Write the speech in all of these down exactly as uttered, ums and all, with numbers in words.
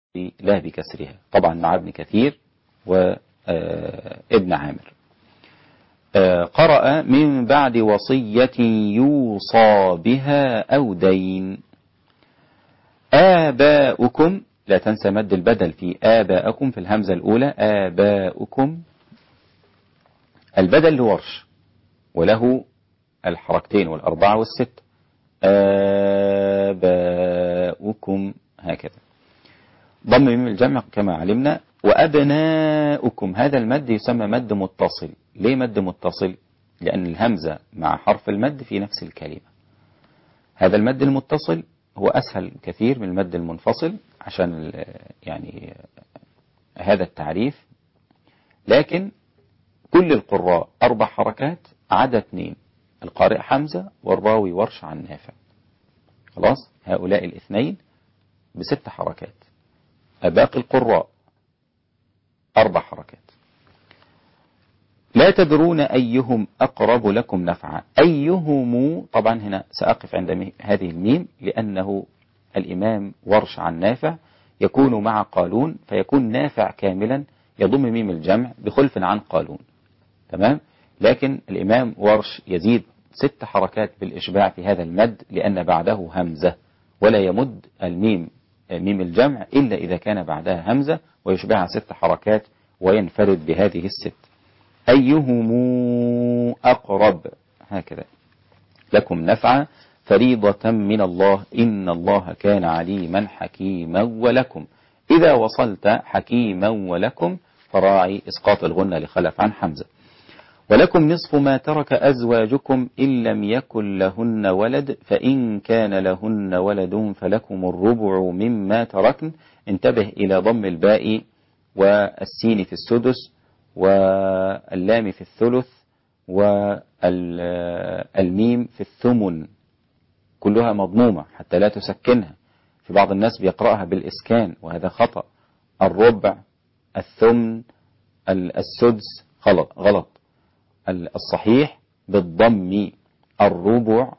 لا بكسرها، طبعا مع ابن كثير وابن عامر. قرأ من بعد وصية يوصى بها أو دين. آباؤكم، لا تنسى مد البدل في آباءكم في الهمزة الأولى، آباؤكم البدل لورش وله الحركتين والأربعة والست. آباؤكم هكذا. ضم ميم الجمع كما علمنا. وأبناؤكم هذا المد يسمى مد متصل. ليه مد متصل؟ لأن الهمزة مع حرف المد في نفس الكلمة. هذا المد المتصل هو أسهل كثير من المد المنفصل عشان يعني هذا التعريف، لكن كل القراء أربع حركات عدا اثنين، القارئ حمزة والراوي ورش عن نافع. خلاص، هؤلاء الاثنين بست حركات. باقي القراء أربع حركات. لا تدرون أيهم أقرب لكم نفعا. أيهم طبعا هنا سأقف عند هذه الميم لأنه الإمام ورش عن نافع يكون مع قالون، فيكون نافع كاملا يضم ميم الجمع بخلف عن قالون. تمام. لكن الإمام ورش يزيد ست حركات بالإشباع في هذا المد لأن بعده همزة، ولا يمد الميم ميم الجمع إلا إذا كان بعدها همزة، ويشبعها ست حركات وينفرد بهذه الست. أيهم أقرب هكذا لكم نفعا فريضة من الله إن الله كان عليما حكيما. ولكم إذا وصلت حكيما ولكم فراعي إسقاط الغنة لخلف عن حمزة. ولكم نصف ما ترك أزواجكم إن لم يكن لهن ولد فإن كان لهن ولد فلكم الربع مما تركن. انتبه إلى ضم الباء والسين في السدس واللام في الثلث والميم في الثمن، كلها مضمومة حتى لا تسكنها. في بعض الناس بيقرأها بالإسكان وهذا خطأ. الربع، الثمن، السدس غلط غلط. الصحيح بالضم، الربع،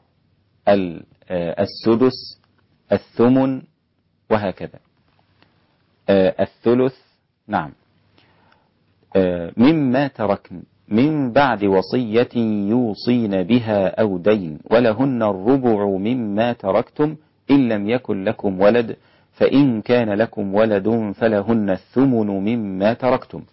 السدس، الثمن وهكذا، الثلث. نعم. مما تركن من بعد وصية يوصين بها أو دين ولهن الربع مما تركتم إن لم يكن لكم ولد فإن كان لكم ولد فلهن الثمن مما تركتم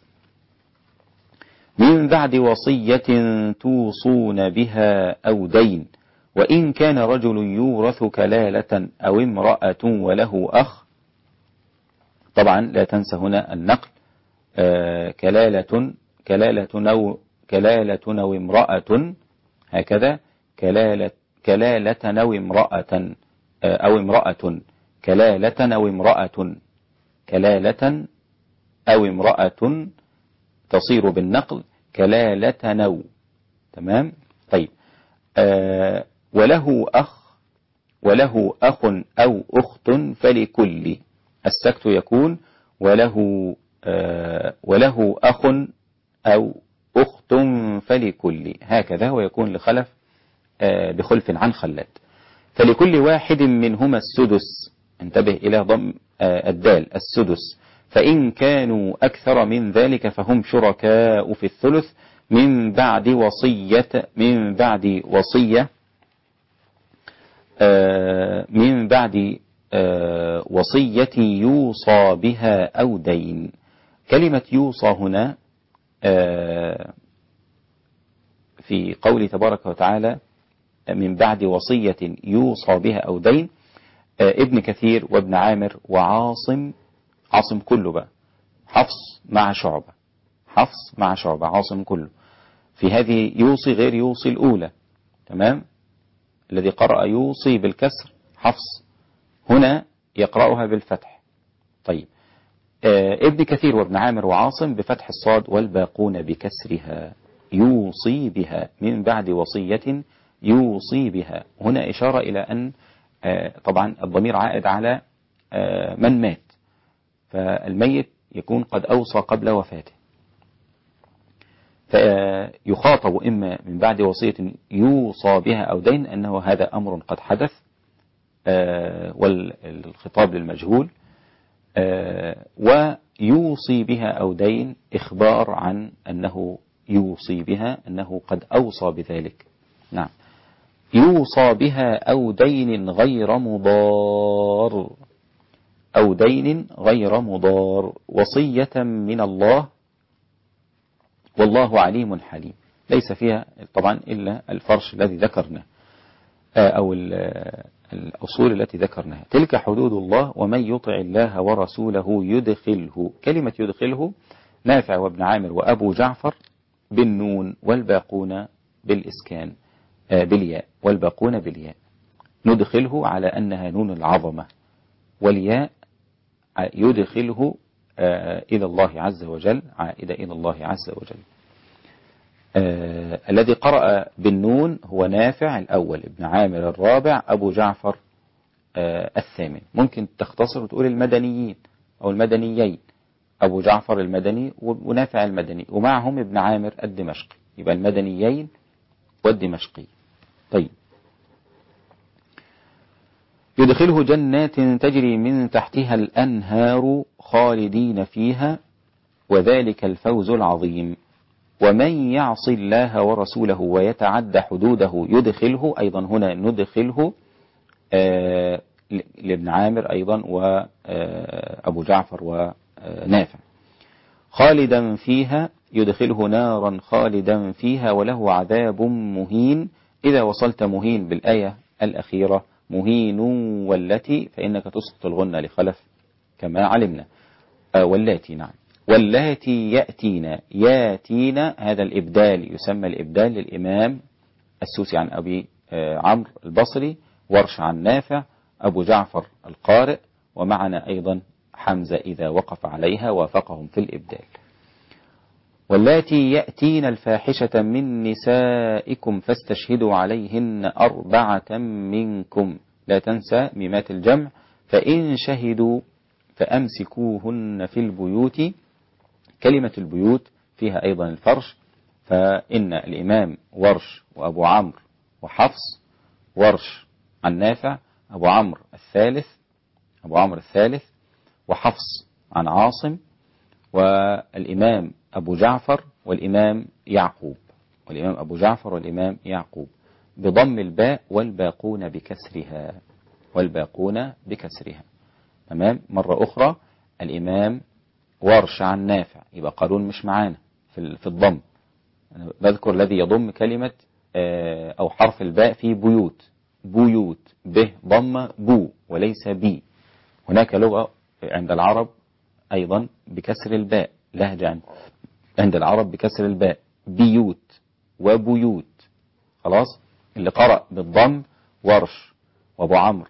من بعد وصية توصون بها أو دين وإن كان رجل يورث كلالة أو امرأة وله أخ. طبعا لا تنسى هنا النقل. آه كلالة كلالة أو كلالة أو امرأة هكذا. كلالة كلالة أو امرأة آه أو امرأة كلالة أو امرأة كلالة أو امرأة تصير بالنقل كلالة نو. تمام. طيب. آه وله أخ وله أخ أو أخت فلكل. السكت يكون وله آه وله أخ أو أخت فلكل هكذا، ويكون لخلف آه بخلف عن خلاد. فلكل واحد منهما السدس. انتبه إلى ضم آه الدال السدس. فإن كانوا أكثر من ذلك فهم شركاء في الثلث من بعد وصية من بعد وصية آه من بعد آه وصية يوصى بها أو دين. كلمة يوصى هنا آه في قول تبارك وتعالى من بعد وصية يوصى بها أو دين. آه ابن كثير وابن عامر وعاصم، عاصم كله بقى، حفص مع شعبة، حفص مع شعبة، عاصم كله في هذه يوصي غير يوصي الأولى. تمام. الذي قرأ يوصي بالكسر حفص، هنا يقرأها بالفتح. طيب. آه ابن كثير وابن عامر وعاصم بفتح الصاد والباقون بكسرها. يوصي بها من بعد وصية يوصي بها. هنا إشارة إلى أن آه طبعا الضمير عائد على آه من مات، فالميت يكون قد أوصى قبل وفاته، فيخاطب إما من بعد وصية يوصى بها أو دين أنه هذا أمر قد حدث والخطاب للمجهول، ويوصي بها أو دين إخبار عن أنه يوصي بها أنه قد أوصى بذلك. نعم، يوصى بها أو دين غير مضار، أو دين غير مضار، وصية من الله والله عليم حليم. ليس فيها طبعا إلا الفرش الذي ذكرناه أو الأصول التي ذكرناها. تلك حدود الله ومن يطع الله ورسوله يدخله. كلمة يدخله نافع وابن عامر وأبو جعفر بالنون والباقون بالإسكان بالياء، والباقون بالياء. ندخله على أنها نون العظمة، والياء يدخله إلى الله عز وجل، عائدة إلى الله عز وجل. آه الذي قرأ بالنون هو نافع الأول، ابن عامر الرابع، أبو جعفر آه الثامن. ممكن تختصر وتقول المدنيين أو المدنيين، أبو جعفر المدني ونافع المدني، ومعهم ابن عامر الدمشقي، يبقى المدنيين والدمشقي. طيب، يدخله جنات تجري من تحتها الأنهار خالدين فيها وذلك الفوز العظيم. ومن يعص الله ورسوله ويتعد حدوده يدخله، أيضا هنا ندخله آه لابن عامر أيضا وأبو جعفر ونافع. خالدا فيها يدخله نارا خالدا فيها وله عذاب مهين. إذا وصلت مهين بالآية الأخيرة مهين والتي فإنك تسقط الغنة لخلف كما علمنا. آه واللاتي، نعم، واللاتي يأتينا ياتينا، هذا الإبدال يسمى الإبدال للإمام السوسي عن أبي عمرو البصري، ورش عن نافع، أبو جعفر القارئ، ومعنا أيضا حمزة إذا وقف عليها وافقهم في الإبدال. واللاتي يأتين الفاحشة من نسائكم فاستشهدوا عليهن أربعة منكم، لا تنسى ميمات الجمع، فإن شهدوا فأمسكوهن في البيوت. كلمة البيوت فيها أيضا الفرش، فإن الإمام ورش وأبو عمرو وحفص، ورش عن نافع، أبو عمرو الثالث أبو عمرو الثالث وحفص عن عاصم، والإمام أبو جعفر والإمام يعقوب، والإمام أبو جعفر والإمام يعقوب بضم الباء والباقون بكسرها، والباقون بكسرها. تمام. مرة أخرى الإمام ورش عن نافع، يبقى قارون مش معانا في في الضم. أنا بذكر الذي يضم كلمة أو حرف الباء في بيوت، بيوت به ضم بو وليس بي. هناك لغة عند العرب أيضا بكسر الباء، لهجة عند العرب بكسر الباء، بيوت وبيوت. خلاص، اللي قرأ بالضم ورش وأبو عمرو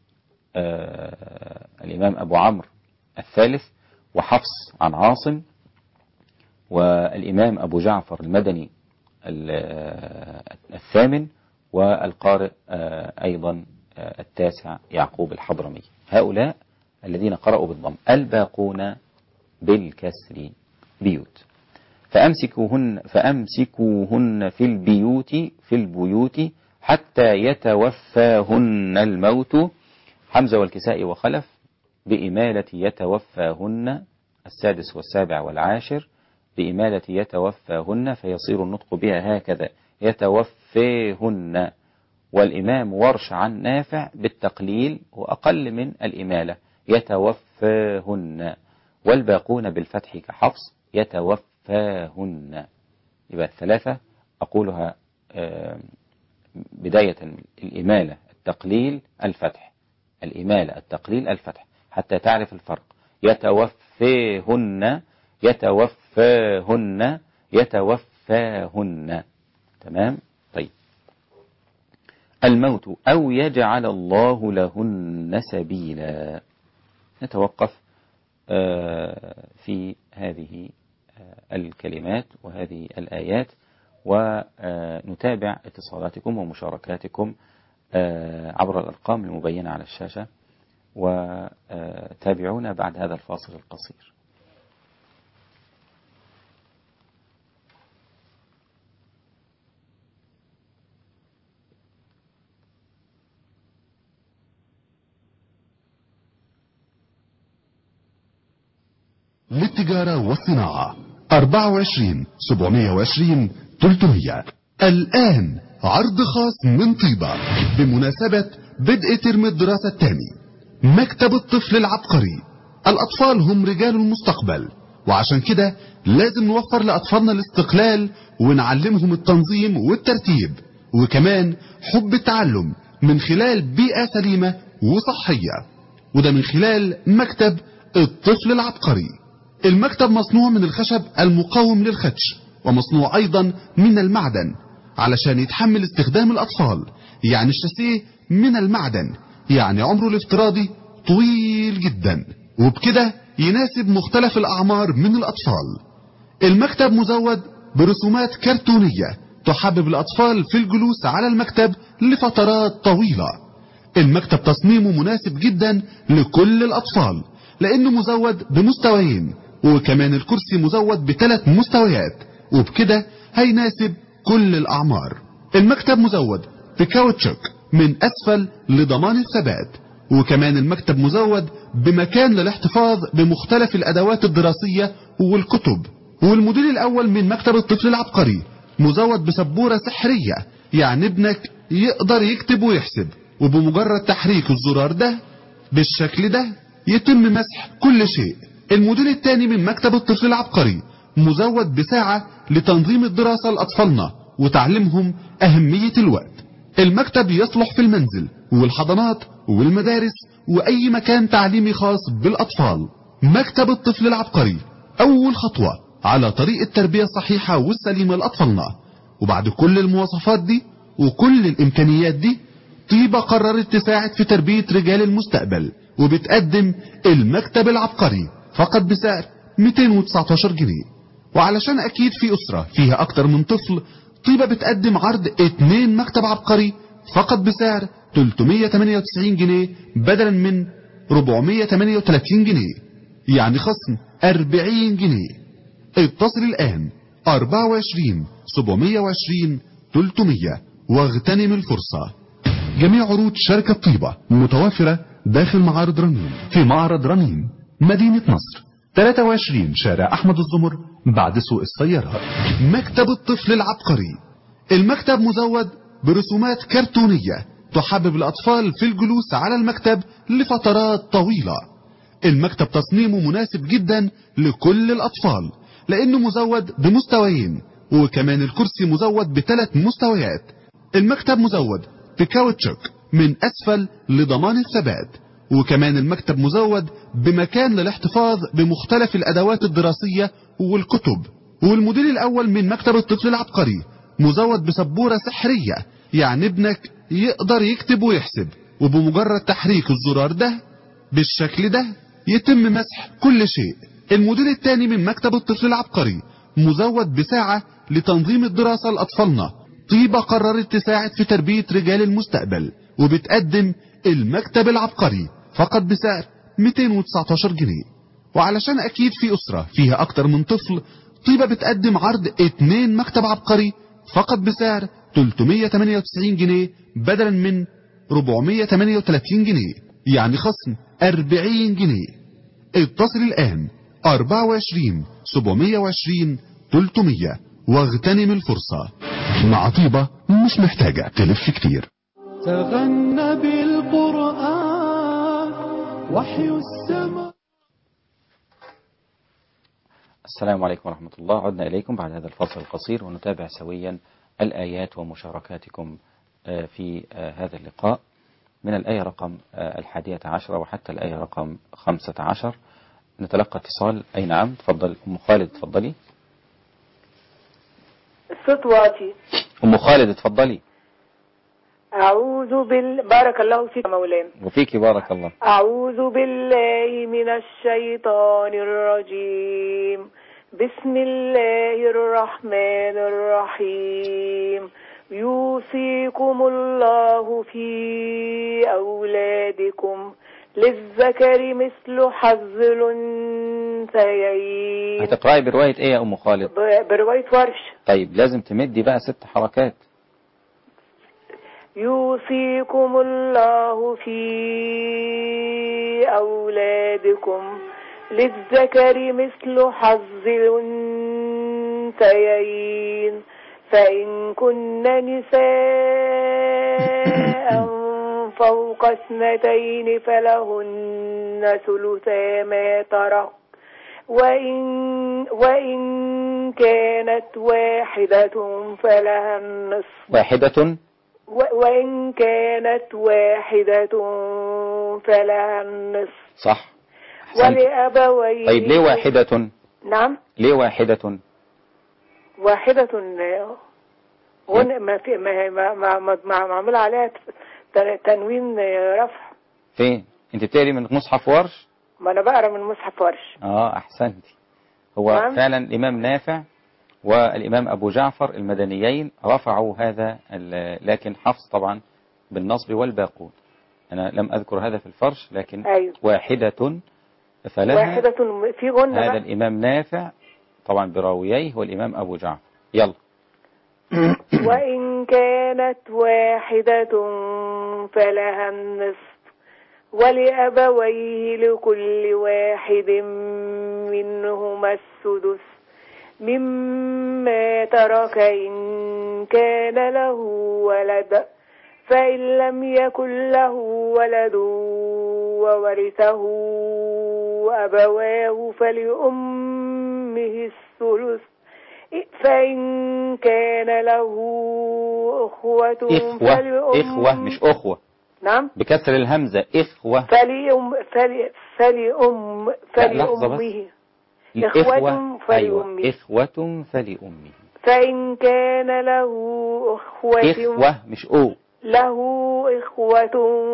آه الإمام أبو عمرو الثالث وحفص عن عاصم، والإمام أبو جعفر المدني الثامن، والقارئ أيضا التاسع يعقوب الحضرمي. هؤلاء الذين قرأوا بالضم. الباقون بالكسر بيوت. فأمسكوهن, فأمسكوهن في البيوت في البيوت حتى يتوفاهن الموت. حمزة والكساء وخلف بإمالة يتوفاهن، السادس والسابع والعاشر بإمالة يتوفاهن، فيصير النطق بها هكذا يتوفيهن. والإمام ورش عن نافع بالتقليل وأقل من الإمالة يتوفاهن، والباقون بالفتح كحفص يتوفاهن. يبقى الثلاثة أقولها بداية الإمالة التقليل الفتح، الإمالة التقليل الفتح، حتى تعرف الفرق. يتوفيهن يتوفاهن يتوفاهن. تمام. طيب، الموت أو يجعل الله لهن سبيلا. نتوقف في هذه الكلمات وهذه الآيات، ونتابع اتصالاتكم ومشاركاتكم عبر الأرقام المبينة على الشاشة، وتابعونا بعد هذا الفاصل القصير. للتجارة والصناعة أربعة وعشرين سبعمية وعشرين ثلاثمية. الآن عرض خاص من طيبة بمناسبة بدء ترم الدراسة الثاني. مكتب الطفل العبقري. الأطفال هم رجال المستقبل، وعشان كده لازم نوفر لأطفالنا الاستقلال ونعلمهم التنظيم والترتيب، وكمان حب التعلم من خلال بيئة سليمة وصحية، وده من خلال مكتب الطفل العبقري. المكتب مصنوع من الخشب المقاوم للخدش، ومصنوع أيضا من المعدن علشان يتحمل استخدام الأطفال. يعني الشاسيه من المعدن، يعني عمره الافتراضي طويل جدا، وبكده يناسب مختلف الأعمار من الأطفال. المكتب مزود برسومات كرتونية تحبب الأطفال في الجلوس على المكتب لفترات طويلة. المكتب تصميمه مناسب جدا لكل الأطفال لأنه مزود بمستويين، وكمان الكرسي مزود بثلاث مستويات، وبكده هيناسب كل الأعمار. المكتب مزود بكاوتشوك من أسفل لضمان الثبات، وكمان المكتب مزود بمكان للاحتفاظ بمختلف الأدوات الدراسية والكتب. والموديل الأول من مكتب الطفل العبقري مزود بسبورة سحرية، يعني ابنك يقدر يكتب ويحسب، وبمجرد تحريك الزرار ده بالشكل ده يتم مسح كل شيء. الموديل الثاني من مكتب الطفل العبقري مزود بساعة لتنظيم الدراسة لأطفالنا وتعليمهم أهمية الوقت. المكتب يصلح في المنزل والحضانات والمدارس وأي مكان تعليمي خاص بالأطفال. مكتب الطفل العبقري أول خطوة على طريق التربية الصحيحة والسليمة لأطفالنا. وبعد كل المواصفات دي وكل الإمكانيات دي، طيبة قررت تساعد في تربية رجال المستقبل، وبتقدم المكتب العبقري فقط بسعر مئتين وتسعتاشر جنيه. وعلشان أكيد في أسرة فيها أكتر من طفل، طيبة بتقدم عرض اتنين مكتب عبقري فقط بسعر ثلاثمية وتمانية وتسعين جنيه بدلا من أربعمية وتمانية وتلاتين جنيه، يعني خصم أربعين جنيه. اتصل الآن أربعة وعشرين سبعمية وعشرين ثلاثمية واغتنم الفرصة. جميع عروض شركة طيبة متوافرة داخل معارض رنين، في معرض رنين مدينة نصر ثلاثة وعشرين شارع أحمد الزمر بعد سوق السيارات. مكتب الطفل العبقري. المكتب مزود برسومات كرتونية تحبب الأطفال في الجلوس على المكتب لفترات طويلة. المكتب تصميمه مناسب جدا لكل الأطفال لأنه مزود بمستويين، وكمان الكرسي مزود بثلاث مستويات. المكتب مزود بكاوتشوك من أسفل لضمان الثبات، وكمان المكتب مزود بمكان للاحتفاظ بمختلف الأدوات الدراسية والكتب. والموديل الأول من مكتب الطفل العبقري مزود بسبورة سحرية، يعني ابنك يقدر يكتب ويحسب، وبمجرد تحريك الزرار ده بالشكل ده يتم مسح كل شيء. الموديل الثاني من مكتب الطفل العبقري مزود بساعة لتنظيم الدراسة لأطفالنا. طيبة قررت تساعد في تربية رجال المستقبل، وبتقدم المكتب العبقري فقط بسعر مئتين وتسعتاشر جنيه. وعلشان أكيد في أسرة فيها أكتر من طفل، طيبة بتقدم عرض اتنين مكتب عبقري فقط بسعر ثلاثمية وتمانية وتسعين جنيه بدلا من أربعمية وتمانية وتلاتين جنيه، يعني خصم أربعين جنيه. اتصل الآن أربعة وعشرين سبعمية وعشرين ثلاثمية واغتنم الفرصة. مع طيبة مش محتاجة تلف كتير. تغنى بالقرآن وحي السماء. السلام عليكم ورحمة الله. عدنا إليكم بعد هذا الفصل القصير ونتابع سويا الآيات ومشاركاتكم في هذا اللقاء من الآية رقم الحادية عشرة وحتى الآية رقم خمسة عشر. نتلقى اتصال. أي نعم، تفضل أم خالد، تفضلي. الصوت واطي. أم خالد تفضلي. أعوذ بال بارك الله فيك مولانا. وفيك بارك الله. أعوذ بالله من الشيطان الرجيم. بسم الله الرحمن الرحيم. يوصيكم الله في أولادكم للذكر مثل حظ الأنثيين. هتقرأي برواية إيه يا أم خالد؟ برواية ورش. طيب لازم تمدي بقى ست حركات. يوصيكم الله في أولادكم للذكر مثل حظ الأنثيين فإن كن نساء فوق اثنتين فلهن ثلثا ما ترك وإن, وإن كانت واحدة فلها النصف واحدة وإن كانت واحدة فلها النصف صح. أحسنت. ولأبويه. طيب ليه واحدة؟ نعم ليه واحدة؟ واحدة غن ما في ما ما ما ما- معمول عليها ت- تنوين رفع. فين انت بتقري من مصحف ورش؟ ما أنا بقرا من مصحف ورش. اه احسنتي. هو نعم. فعلا الامام نافع والامام ابو جعفر المدنيين رفعوا هذا ال- لكن حفص طبعا بالنصب والباقون. انا لم اذكر هذا في الفرش لكن أيوه. واحدة فلها. واحدة في غنة هذا بقى. الامام نافع طبعا براوييه والامام ابو جعفر. يلا. وإن كانت واحدة فلها النصف ولأبويه لكل واحد منهما السدس مما ترك إن كان له ولد فإن لم يكن له ولد وورثه أبواه فلأمه الثلث فإن كان له أخوة إخوة فلأم إخوة مش أخوة. نعم بكسر الهمزة إخوة. فلأم فلأم فلأم لا لحظة بس. فلأمه الإخوة إخوة فلأمه. أيوة إخوة فلأمه. فإن كان له أخوة إخوة مش أو. له إخوة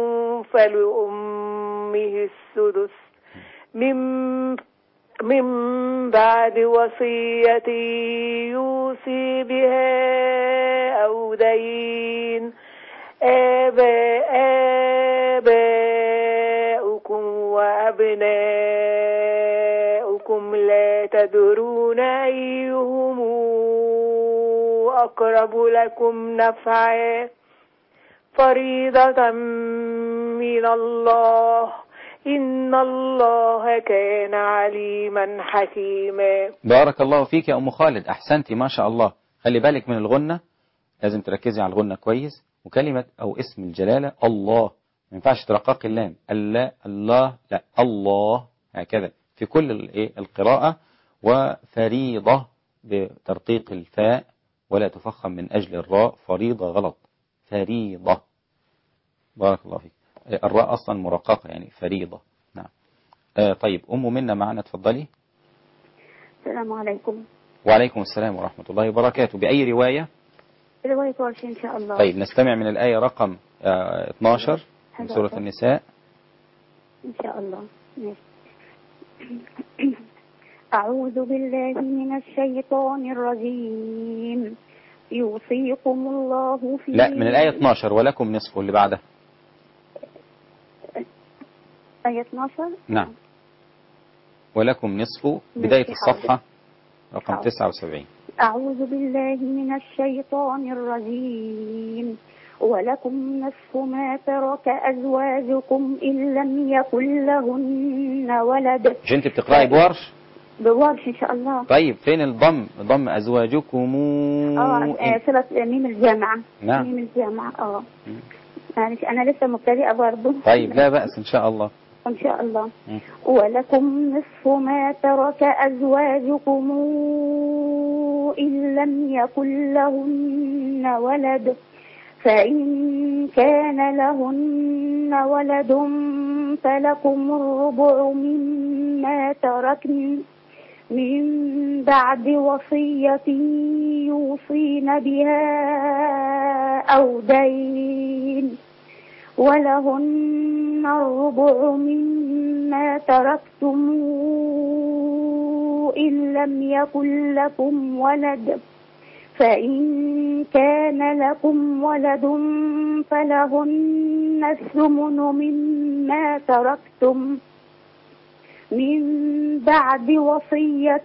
فلأمه السدس من من بعد وصية يوصي بها أو دين آباء آباؤكم وأبناؤكم لا تدرون أيهم أقرب لكم نفعا فريضة من الله إن الله كان عليما حكيما. بارك الله فيك يا أم خالد. أحسنتي ما شاء الله. خلي بالك من الغنة لازم تركزي على الغنة كويس. وكلمة أو اسم الجلالة الله ما ينفعش ترقق اللام الله الله لا الله هكذا في كل الايه القراءة. وفريضة بترقيق الفاء ولا تفخم من أجل الراء. فريضة غلط فريضة. بارك الله فيك. الراء أصلا مرققة يعني فريضة. نعم. آه طيب أم منا معنا تفضلي. السلام عليكم. وعليكم السلام ورحمة الله وبركاته. بأي رواية؟ رواية ورش إن شاء الله. طيب نستمع من الآية رقم آه اثناشر من سورة النساء. إن شاء الله. أعوذ بالله من الشيطان الرجيم يوصيكم الله في لا من الآية اثناشر ولكم نصف اللي بعدها. آية اثناشر. نعم. ولكم نصف بداية الصفحة رقم تسعة وسبعين. أعوذ بالله من الشيطان الرجيم ولكم نصف ما ترك أزواجكم إن لم يكن لهن ولد. مش أنت بتقرأي بورش؟ بورش إن شاء الله. طيب فين الضم؟ ضم أزواجكم. اه صلة ميم الجامعة. نعم. ميم الجامعة اه. معلش أنا لسه مبتدئة برضه. طيب لا بأس إن شاء الله. إن شاء الله. م. ولكم نصف ما ترك أزواجكم إن لم يكن لهن ولد فإن كان لهن ولد فلكم الربع مما تركن من بعد وصية يوصين بها أو دين ولهن الربع مما تركتم إن لم يكن لكم ولد فإن كان لكم ولد فلهن الثمن مما تركتم من بعد وصية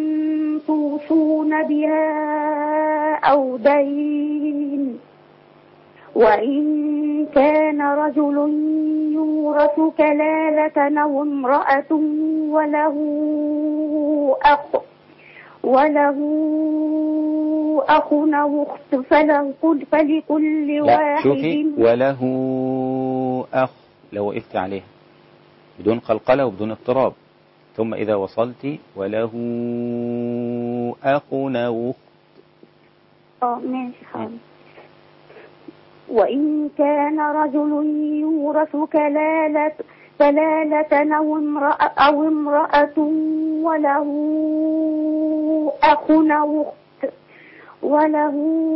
توصون بها أو دين وإن كان رجل يورث كلالة أو امرأة وله أخ وله أخ أو أخت فله فلكل لا واحد. شوفي، وله أخ لو وقفت عليها بدون قلقلة وبدون اضطراب، ثم إذا وصلت وله أخ أو أخت. اه ماشي حاضر. وإن كان رجل يورث كلالة كلالة أو امرأة أو امرأة وله أخ أو أخت وله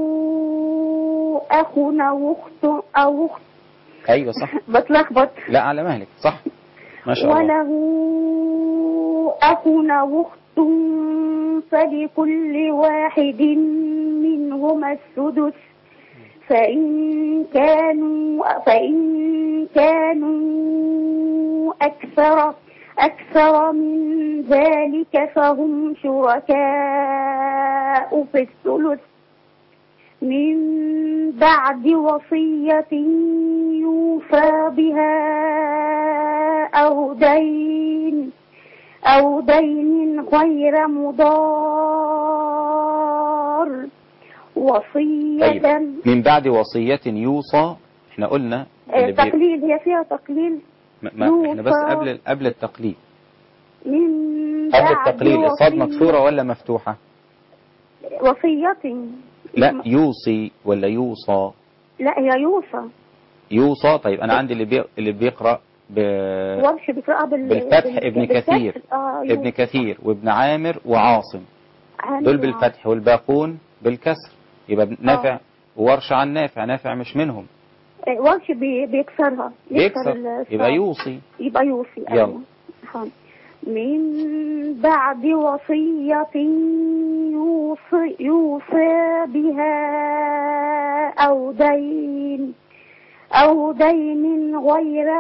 أخ أو أخت أو أخت أيوة صح. بتلخبط. لا على مهلك صح ما شاء الله. وله أخ أو أخت فلكل واحد منهما السدس فإن كانوا فإن كانوا أكثر أكثر من ذلك فهم شركاء في الثلث من بعد وصية يوصى بها أو دين أو دين غير مضار وصية. طيب. من بعد وصية يوصى، احنا قلنا آه تقليل، هي فيها تقليل. ما احنا بس قبل قبل التقليل من قبل التقليل الصاد مكسورة ولا مفتوحة؟ وصية. لا يوصي ولا يوصى؟ لا هي يوصى. يوصى. طيب انا عندي اللي بي... اللي بيقرأ ب... ورش بيقرأ بال... بالفتح بال... ابن بالفتح. كثير آه ابن كثير وابن عامر وعاصم دول بالفتح والباقون بالكسر، يبقى نافع وورش عن نافع، نافع مش منهم. ورش بي... بيكسرها بيكسر يبقى يوصي يبقى يوصي. يلا. من بعد وصية يوصي, يوصي بها أو دين أو دين غير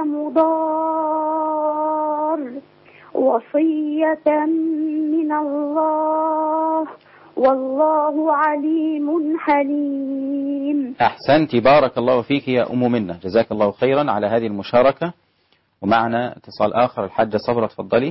مضار وصية من الله والله عليم حليم. أحسنت، بارك الله فيك يا أم منة، جزاك الله خيرا على هذه المشاركة. ومعنا اتصال آخر، الحاجة صبرة تفضلي.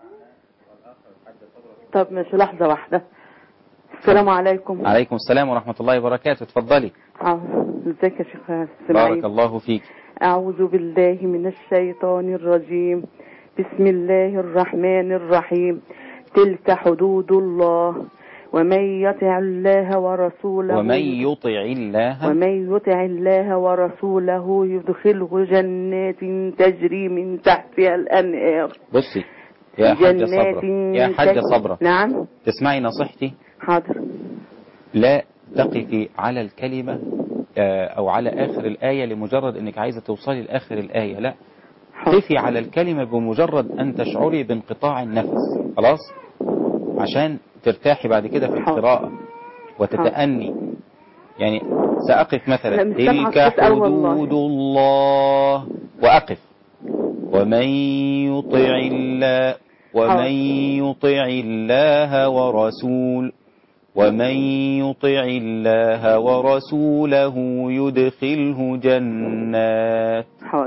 طب ماشي لحظة واحدة. السلام عليكم. عليكم السلام ورحمة الله وبركاته، تفضلي. ازيك يا شيخ اسماعيل؟ بارك الله فيك. أعوذ بالله من الشيطان الرجيم. بسم الله الرحمن الرحيم. تلك حدود الله ومن يطع الله ورسوله ومن يطع الله ومن يطع الله ورسوله يدخله جنات تجري من تحتها الأنهار. بصي يا حاجة صبرة، يا حاجة صبرة، نعم تسمعي نصيحتي؟ حاضر. لا تقفي على الكلمة أو على آخر الآية لمجرد أنك عايزة توصلي لآخر الآية، لا، قفي على الكلمة بمجرد أن تشعري بانقطاع النفس، خلاص، عشان ترتاحي بعد كده في القراءة وتتأني. يعني سأقف مثلا تلك حدود الله وأقف، ومن يطع الله ومن يطع الله ورسول ومن يطع الله ورسوله يدخله جنات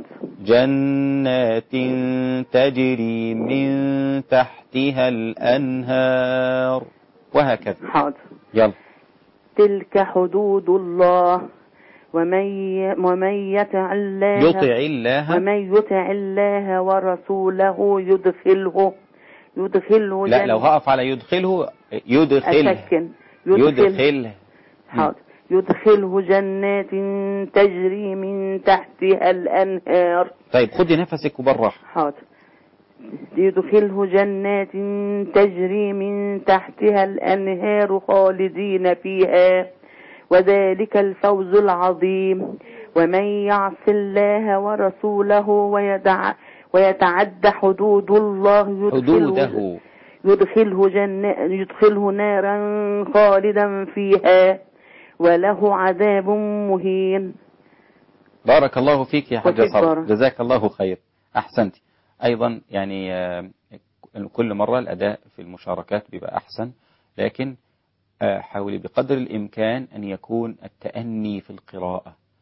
جنات تجري من تحتها الأنهار وهكذا. حاضر. يلا. تلك حدود الله ومن ومن يطع الله يطع الله ومن يطع الله ورسوله يدخله يدخله لا لو هقف على يدخله يدخله يدخله حاضر. يدخله جنات تجري من تحتها الأنهار. طيب خدي نفسك وبالراحة. حاضر. يدخله جنات تجري من تحتها الأنهار خالدين فيها وذلك الفوز العظيم. ومن يعص الله ورسوله ويدع ويتعد حدود الله يدخله يدخله, جنة يدخله نارا خالدا فيها وله عذاب مهين. بارك الله فيك يا حاجة صبر، جزاك الله خير، أحسنت. أيضا يعني كل مرة الأداء في المشاركات بيبقى أحسن، لكن حاولي بقدر الإمكان أن يكون التأني في القراءة.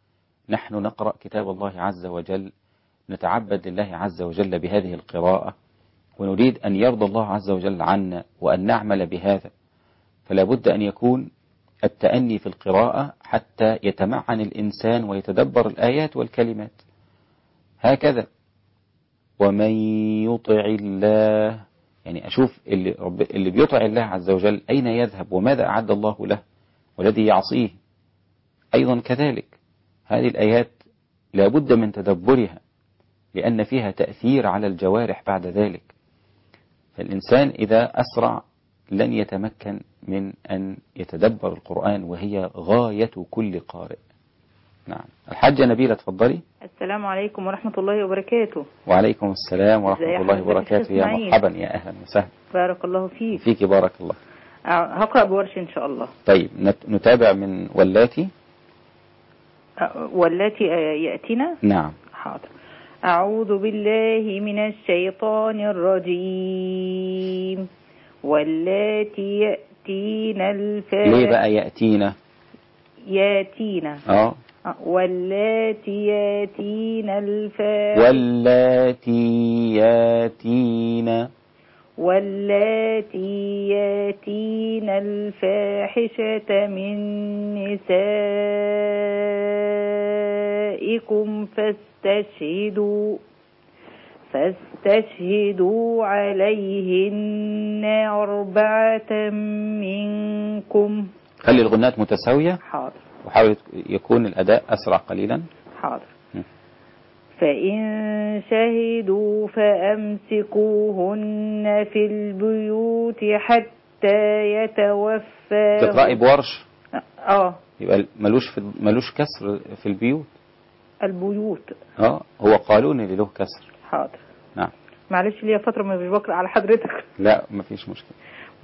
نحن نقرأ كتاب الله عز وجل، نتعبد لله عز وجل بهذه القراءة، ونريد أن يرضى الله عز وجل عنا وأن نعمل بهذا، فلا بد أن يكون التأني في القراءة حتى يتمعن الإنسان ويتدبر الآيات والكلمات. هكذا ومن يطع الله، يعني أشوف اللي, رب اللي بيطع الله عز وجل أين يذهب وماذا أعد الله له، والذي يعصيه أيضا كذلك. هذه الآيات لا بد من تدبرها لأن فيها تأثير على الجوارح بعد ذلك. فالإنسان إذا أسرع لن يتمكن من أن يتدبر القرآن، وهي غاية كل قارئ. نعم. الحاجة نبيلة تفضلي. السلام عليكم ورحمة الله وبركاته. وعليكم السلام ورحمة الله وبركاته. يا مرحبا، يا أهلا وسهلا. بارك الله فيك. فيك بارك الله. هقرأ بورش إن شاء الله. طيب نتابع من واللاتي. واللاتي يأتينا. نعم. حاضر. أعوذ بالله من الشيطان الرجيم. واللاتي يأتين الفاحشة. ليه بقى يأتينا؟ ياتينا. اه. واللاتي ياتين الفاحشة. واللاتي ياتين. واللاتي ياتين الفاحشة من نسائكم فاستشهدوا فاستشهدوا عليهن أربعة منكم. خلي الغنات متساوية. حاضر. وحاول يكون الأداء أسرع قليلا. حاضر. فإن شهدوا فأمسكوهن في البيوت حتى يتوفى. تقرأي بورش. اه يبقى ملوش في ملوش كسر في البيوت. البيوت اه هو قانون اللي له كسر. حاضر. نعم. معلش ليا فترة مش بقرأ على حضرتك. لا مفيش مشكلة.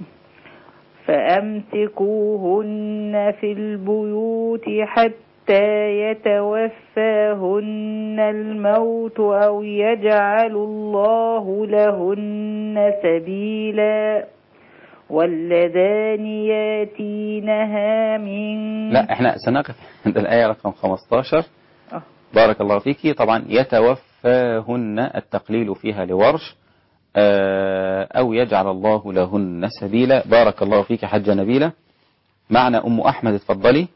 فأمسكوهن في البيوت حتى يتوفاهن الموت أو يجعل الله لهن سبيلا. واللذان ياتينها من. لا احنا سنقف عند الآية رقم خمستاشر. أه. بارك الله فيكي. طبعا يتوفاهن التقليل فيها لورش، أو يجعل الله لهن سبيلا. بارك الله فيك حجة نبيلة. معنا أم أحمد، اتفضلي.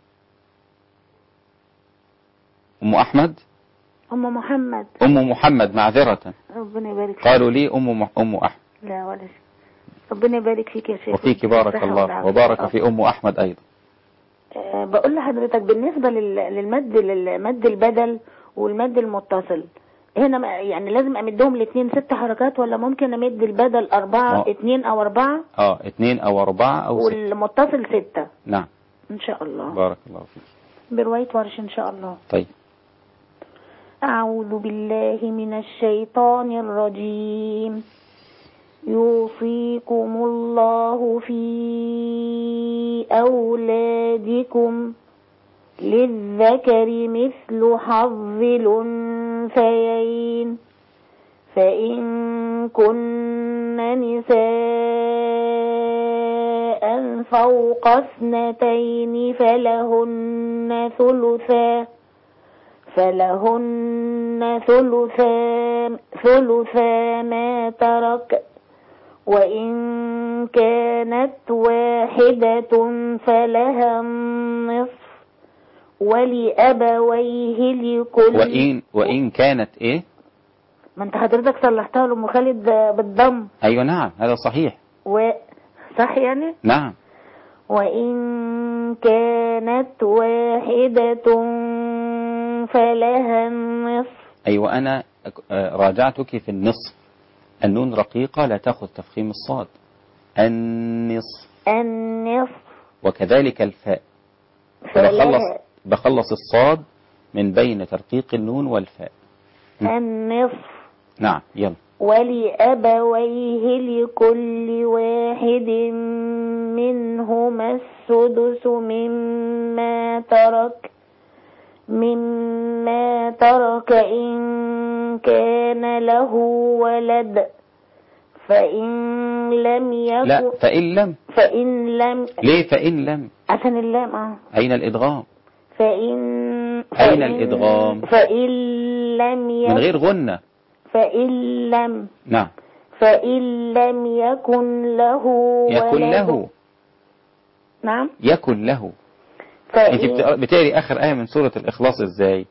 أم أحمد. أم محمد. أم محمد معذرة. ربنا يبارك فيك. قالوا لي أم مح... أم أحمد. لا ولا شيء. ربنا يبارك فيك يا شيخ. وفيك بارك الله وبارك في أم أحمد أيضا. أه بقول لحضرتك بالنسبة لل... للمد للمد البدل والمد المتصل، هنا يعني لازم امدهم الاثنين ست حركات ولا ممكن امد البدل اربعة اثنين او اربعة؟ اه اثنين او اربعة او ستة. والمتصل ستة. نعم ان شاء الله. بارك الله فيك. برواية ورش ان شاء الله. طيب. اعوذ بالله من الشيطان الرجيم. يوصيكم الله في اولادكم للذكر مثل حظ الأنثيين، فإن كن نساء فوق اثنتين فلهن ثلثا فلهن ثلثا ثلثا ما ترك، وإن كانت واحدة فلها النصف ولأبويه لكل. وإن وإن كانت إيه؟ ما أنت حضرتك صلحتها لأم خالد بالضم. أيوة نعم هذا صحيح. و صح يعني؟ نعم. وإن كانت واحدة فلها النصف. أيوة أنا راجعتك في النصف. النون رقيقة لا تأخذ تفخيم الصاد. النصف. النصف. وكذلك الفاء. بخلص بخلص الصاد من بين ترقيق النون والفاء. النصف. نعم يلا. ولأبويه لكل واحد منهما السدس مما ترك مما ترك إن كان له ولد، فإن لم يكن. لا فإن لم. فإن لم. ليه فإن لم؟ عشان اللام. اه أين الإدغام؟ فإن أين فإن- الإدغام؟ فإن لم من يكن غير غنة. فإن لم نعم. فإن لم يكن له يكن ولد. له. نعم. يكن له. فإن انت بتقرأ- بتقري آخر آية من سورة الإخلاص إزاي؟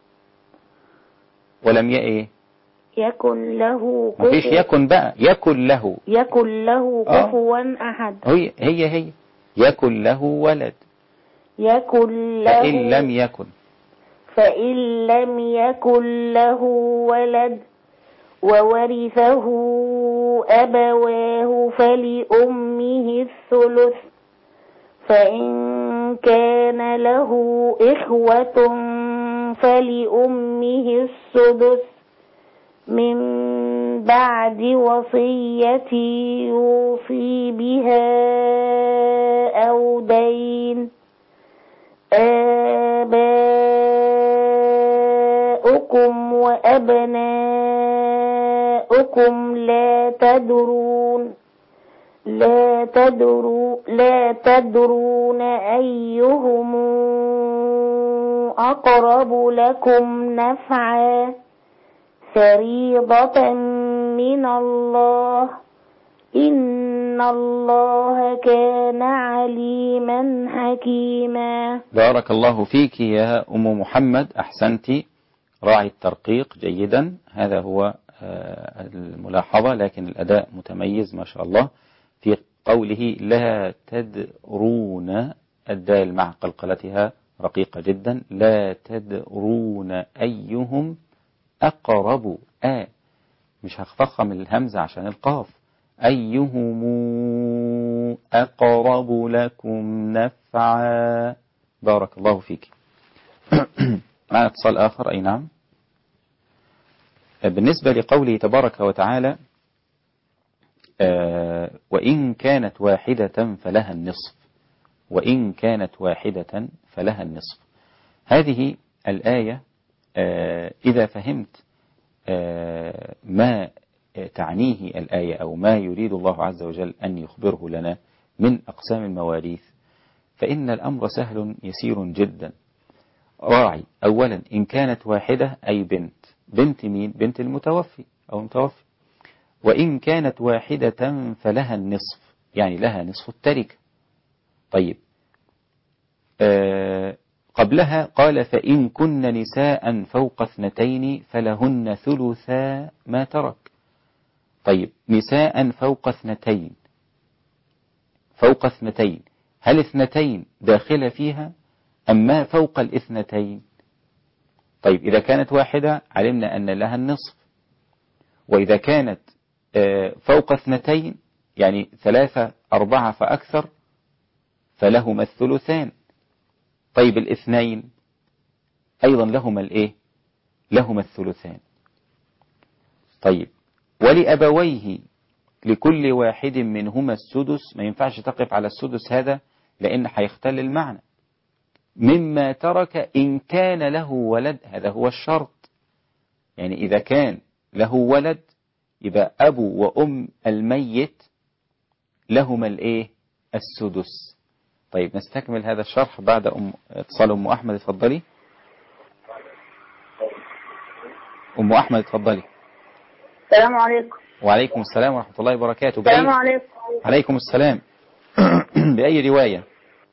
ولم ي إيه؟ يكن له مفيش كفوا يكن بقى، يكن له. يكن له آه. كفوا أحد. هي هي هي يكن له ولد. يكن له فإن لم يكن. فإن لم يكن له ولد وورثه أبواه فلأمه الثلث فإن كان له إخوة فلأمه السدس من بعد وصية يوصي بها أو دين. آباؤكم وأبناؤكم لا تدرون لا تدروا لا تدرون أيهم أقرب لكم نفعا فريضة من الله إن الله كان عليما حكيما. بارك الله فيك يا أم محمد، أحسنتي، راعي الترقيق جيدا. هذا هو الملاحظة، لكن الأداء متميز ما شاء الله. في قوله لا تدرون، الدال مع قلقلتها رقيقة جدا. لا تدرون أيهم أقرب. آ مش هخفخم الهمزة عشان القاف. أيهم أقرب لكم نفعا. بارك الله فيك. معنا اتصال آخر. أي نعم. بالنسبة لقوله تبارك وتعالى آه وإن كانت واحدة فلها النصف، وإن كانت واحدة فلها النصف، هذه الآية آه إذا فهمت آه ما تعنيه الآية أو ما يريد الله عز وجل أن يخبره لنا من أقسام المواريث، فإن الأمر سهل يسير جدا. راعي أولا إن كانت واحدة أي بنت. بنت مين؟ بنت المتوفي أو المتوفي. وإن كانت واحدة فلها النصف، يعني لها نصف التركة. طيب آه قبلها قال فإن كن نساء فوق اثنتين فلهن ثلثا ما ترك. طيب نساء فوق اثنتين، فوق اثنتين، هل اثنتين داخلة فيها أم ما فوق الاثنتين؟ طيب إذا كانت واحدة علمنا أن لها النصف، وإذا كانت فوق اثنتين يعني ثلاثة أربعة فأكثر فلهما الثلثان. طيب الاثنين أيضا لهما الإيه؟ لهما الثلثان. طيب ولأبويه لكل واحد منهما السدس، ما ينفعش تقف على السدس هذا لأن هيختل المعنى. مما ترك إن كان له ولد، هذا هو الشرط. يعني إذا كان له ولد يبقى أبو وأم الميت لهما الإيه؟ السدس. طيب نستكمل هذا الشرح بعد أم اتصال أم أحمد. اتفضلي أم أحمد، اتفضلي. السلام عليكم. وعليكم السلام ورحمة الله وبركاته. السلام عليكم. عليكم السلام. بأي رواية؟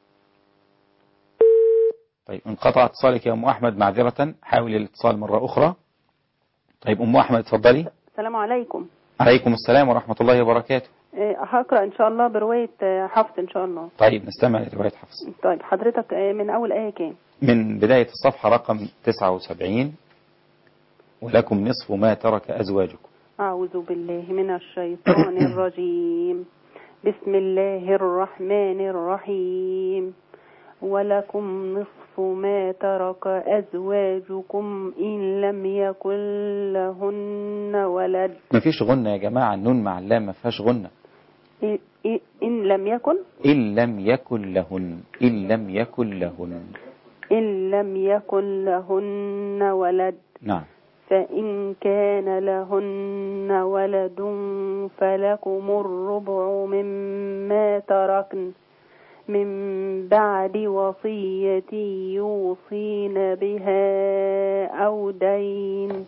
طيب انقطع اتصالك يا أم أحمد، معذرة، حاول الاتصال مرة أخرى. طيب أم أحمد اتفضلي. السلام عليكم. عليكم السلام ورحمة الله وبركاته. هقرأ إن شاء الله برواية حفص إن شاء الله. طيب نستمع لرواية حفص. طيب حضرتك من أول آية كام؟ من بداية الصفحة رقم تسعة وسبعين. ولكم نصف ما ترك أزواجكم. أعوذ بالله من الشيطان الرجيم. بسم الله الرحمن الرحيم. ولكم نصف ما ترك أزواجكم إن لم يكن لهن ولد. ما فيش غنة يا جماعة، النون مع اللام ما فيهاش غنة. إن لم يكن إن لم يكن لهن إن لم يكن لهن إن لم يكن لهن ولد. نعم. فإن كان لهن ولد فلكم الربع مما تركن من بعد وصية يوصين بها أو دين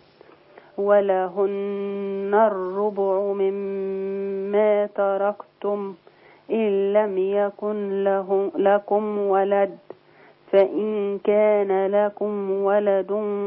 ولهن الربع مما تركتم إن لم يكن له لكم ولد فإن كان لكم ولد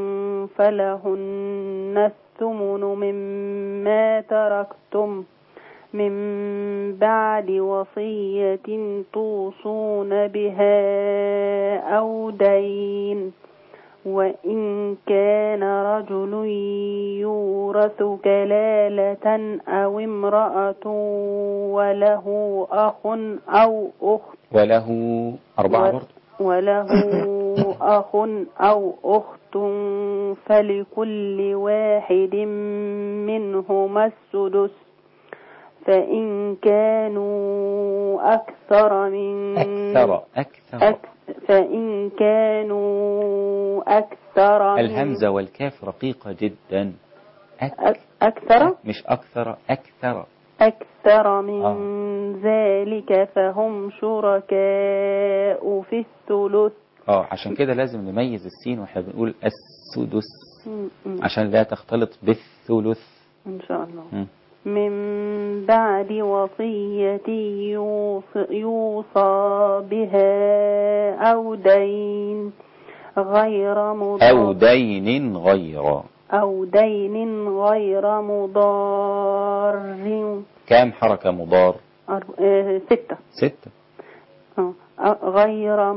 فلهن الثمن مما تركتم من بعد وصية توصون بها أو دين وإن كان رجل يورث كلالة أو امرأة وله أخ أو أخت وله أربعة برضه وله أخ أو أخت فلكل واحد منهما السدس فإن كانوا أكثر من أكثر أكثر أك فإن كانوا أكثر الهمزة والكاف رقيقة جدا. أك أكثر مش أكثر أكثر أكثر من آه. ذلك فهم شركاء في الثلث. اه عشان كده لازم نميز السين واحنا بنقول السدس م- م. عشان لا تختلط بالثلث إن شاء الله. م. من بعد وصية يوص- يوصى بها أو دين غير مضار أو دين غير أو دين غير مضار. كام حركة مضار؟ أرب- آه، ستة. ستة. آه، غير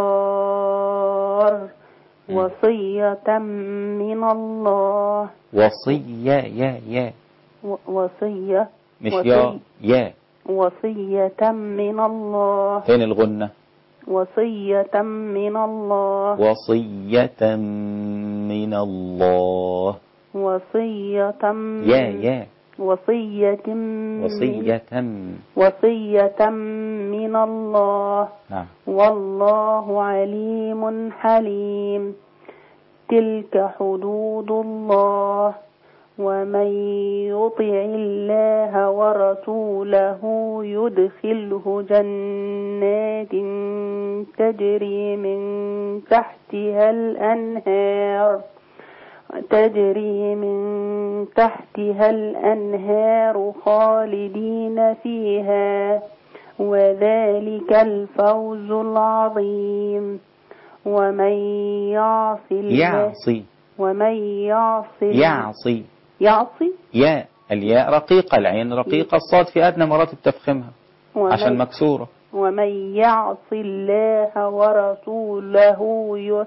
مضار م. وصية من الله. وصية يا يا و- وصية مش وصي- يا يا وصية من الله. فين الغنة؟ وصية من الله. وصية من الله. وصية يا يا وصية من- وصية وصية من الله. نعم. والله عليم حليم. تلك حدود الله ومن يطع الله ورسوله يدخله جنات تجري من تحتها الأنهار تجري من تحتها الأنهار خالدين فيها وذلك الفوز العظيم. ومن يعص الله يعصي ومن يعص يعصي يعصي يا الياء رقيقة العين رقيقة الصاد في أدنى مراتب تفخيمها عشان مكسورة. ومن يعص الله ورسوله ي...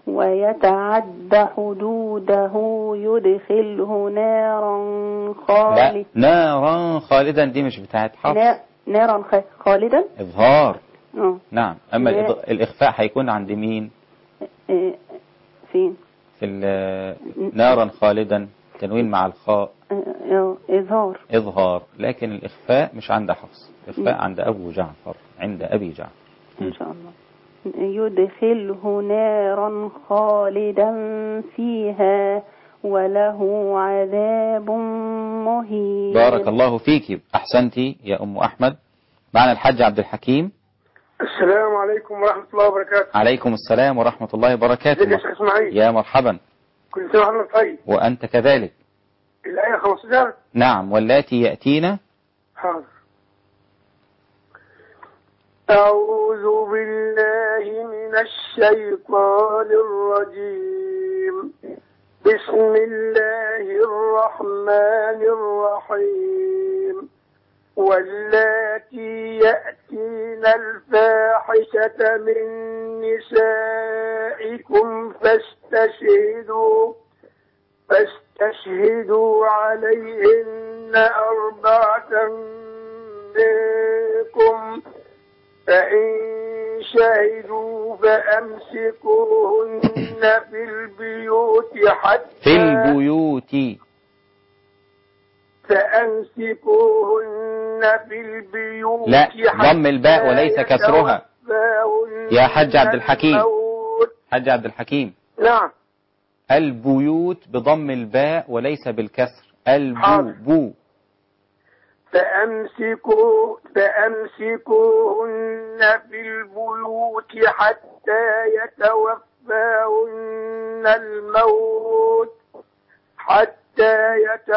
ويتعد حدوده يدخله نارا خالدا. لا نارا خالدا دي مش بتاعت حفص. نارا خالدا إظهار. أوه. نعم. أما لا. الإخفاء هيكون عند مين؟ إيه فين؟ في نارا خالدا تنوين مع الخاء إظهار إظهار. لكن الإخفاء مش عند حفص. الإخفاء عند أبو جعفر عند أبي جعفر إن شاء الله. يدخله نارا خالدا فيها وله عذاب مهين. بارك الله فيك. أحسنتي يا أم أحمد. معنا الحاج عبد الحكيم. السلام عليكم ورحمة الله وبركاته. عليكم السلام ورحمة الله وبركاته. ازيك يا شيخ اسماعيل؟ يا مرحبا. كل سنة وانت طيب. وأنت كذلك. الآية خمسة عشر. نعم. واللاتي يأتين. حاضر. أعوذ بالله من الشيطان الرجيم. بسم الله الرحمن الرحيم. واللاتي يأتين الفاحشة من نسائكم فاستشهدوا فاستشهدوا عليهن أربعة منكم فإن شهدوا فأمسكوهن في البيوت حتى في البيوت فأمسكوهن في البيوت لا ضم الباء وليس كسرها يا حج عبد الحكيم. حج عبد الحكيم. نعم. البيوت بضم الباء وليس بالكسر. البو بو. فأمسكوا فأمسكوهن في البيوت حتى يتوفاهن الموت حتى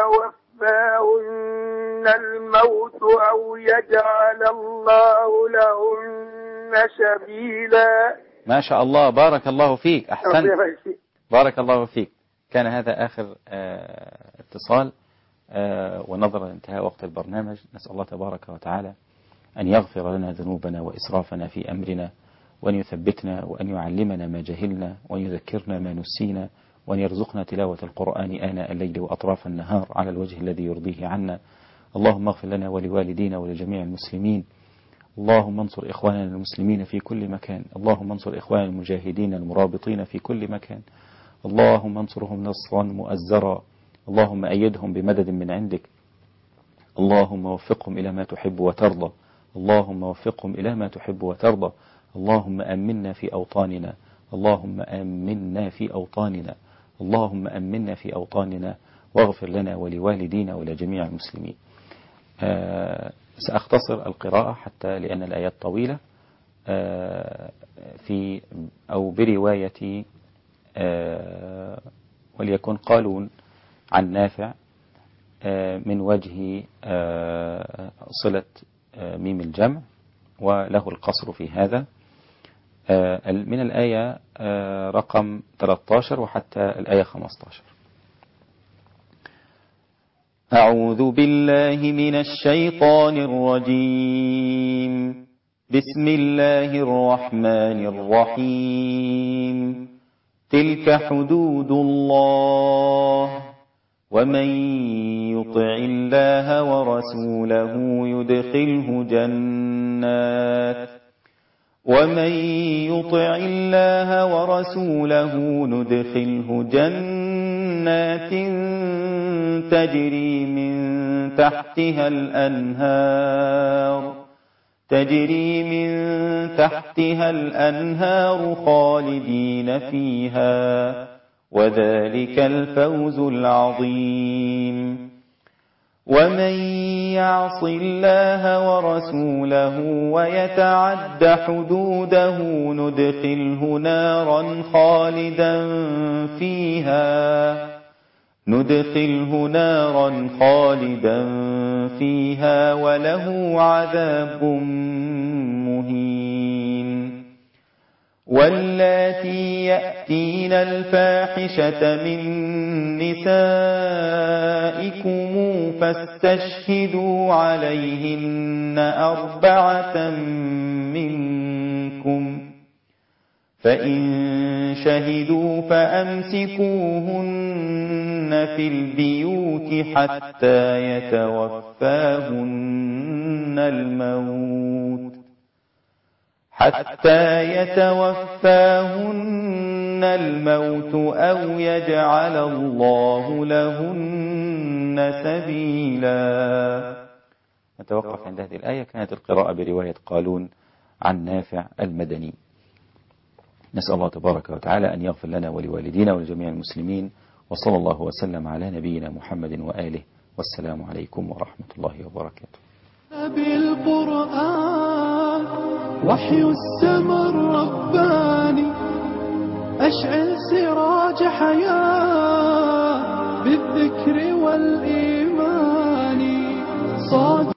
يتوفاهن الموت أو يجعل الله لهن سبيلا. ما شاء الله، بارك الله فيك، أحسنت، بارك الله فيك. كان هذا آخر آه اتصال، آه ونظرا لانتهاء وقت البرنامج نسأل الله تبارك وتعالى أن يغفر لنا ذنوبنا وإسرافنا في أمرنا، وأن يثبتنا، وأن يعلمنا ما جهلنا، وأن يذكرنا ما نسينا، وأن يرزقنا تلاوة القرآن آناء الليل وأطراف النهار على الوجه الذي يرضيه عنا. اللهم اغفر لنا ولوالدينا ولجميع المسلمين. اللهم انصر إخواننا المسلمين في كل مكان. اللهم انصر إخواننا المجاهدين المرابطين في كل مكان. اللهم انصرهم نصرا مؤزرا. اللهم أيدهم بمدد من عندك. اللهم وفقهم إلى ما تحب وترضى. اللهم وفقهم إلى ما تحب وترضى. اللهم أمنا في أوطاننا. اللهم أمنا في أوطاننا. اللهم أمنا في أوطاننا واغفر لنا ولوالدينا ولجميع المسلمين. آه سأختصر القراءة حتى لأن الآيات طويلة. آه في أو برواية آه وليكن قالون عن نافع آه من وجه آه صلة آه ميم الجمع، وله القصر في هذا آه من الآية آه رقم ثلاثة عشر وحتى الآية خمسة عشر. أعوذ بالله من الشيطان الرجيم. بسم الله الرحمن الرحيم. تلك حدود الله ومن يطع الله ورسوله يدخله جنات ومن يطع الله ورسوله ندخله جنات تجري من تحتها الأنهار تجري من تحتها الأنهار خالدين فيها وذلك الفوز العظيم. ومن يعص الله ورسوله ويتعد حدوده ندخله نارا خالدا فيها ندخله نارا خالدا فيها وله عذاب مهين. واللاتي يأتين الفاحشة من نسائكم فاستشهدوا عليهن أربعة منكم فإن شهدوا فأمسكوهن في البيوت حتى يتوفاهن الموت حتى يتوفاهن الموت أو يجعل الله لهن سبيلا. نتوقف عند هذه الآية. كانت القراءة برواية قالون عن نافع المدني. نسأل الله تبارك وتعالى أن يغفر لنا ولوالدينا ولجميع المسلمين، وصلى الله وسلم على نبينا محمد وآله، والسلام عليكم ورحمة الله وبركاته. بالقرآن وحي السماء الرباني أشعل سراج حياة بالذكر والإيمان صار